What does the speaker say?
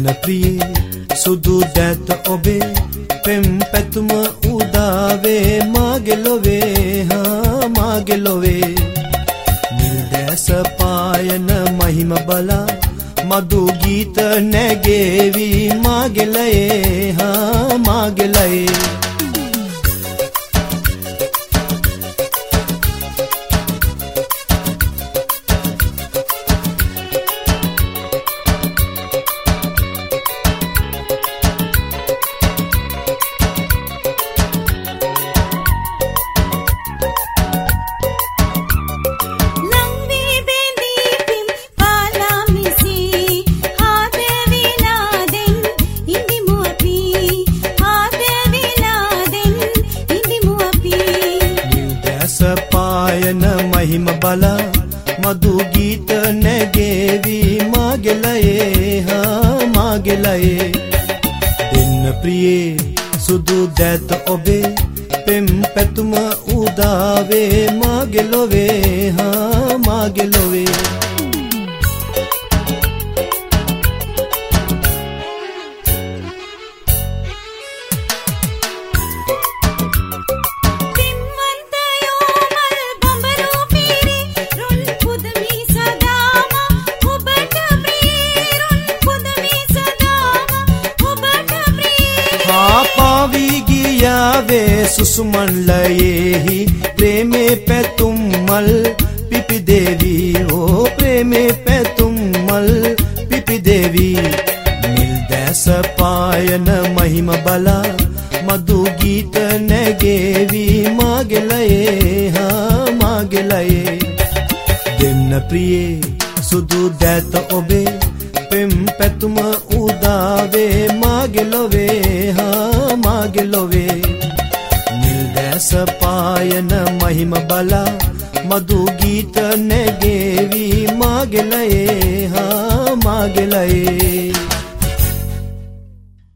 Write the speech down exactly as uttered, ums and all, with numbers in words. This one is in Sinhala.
ප්‍රියේ සුදු දැත ඔබේ පෙම් පැතුම උදාවේ මාගේ ලොවේ හා මාගේ ලොවේ නිල් දැස පායන මහිම බලා මధు ගීත නැගේවි මාගේ ලයේ හා මාගේ ලයේ පායන මහිම බලා මధు ගීත නැගේවි මාගේ ලයේ හා මාගේ ලයේ දෙන්න ප්‍රියේ සුදු දැත ඔබේ පෙම් පැතුම උදාවේ මාගේ ලොවේ හා මාගේ ලොවේ පාවී ගියාවේ සුසුමන් ලයේහි ප්‍රේමේ පැතුම් මල් පිපි දේවි ඕ ප්‍රේමේ පැතුම් මල් පිපි දේවි නිල් දැස පායන මහිම බලා මధు ගීත නැගේවි මාගේ ලයේ හා මාගේ ලයේ දෙන්න ප්‍රියේ සුදු දැත ඔබේ පෙම් පැතුම උදාවේ මාගේ ලොවේ හා මාගේ ලොවේ නිල් දැස පායන මහිම බලා මధు ගීත නැගේවි මාගේ ලයේ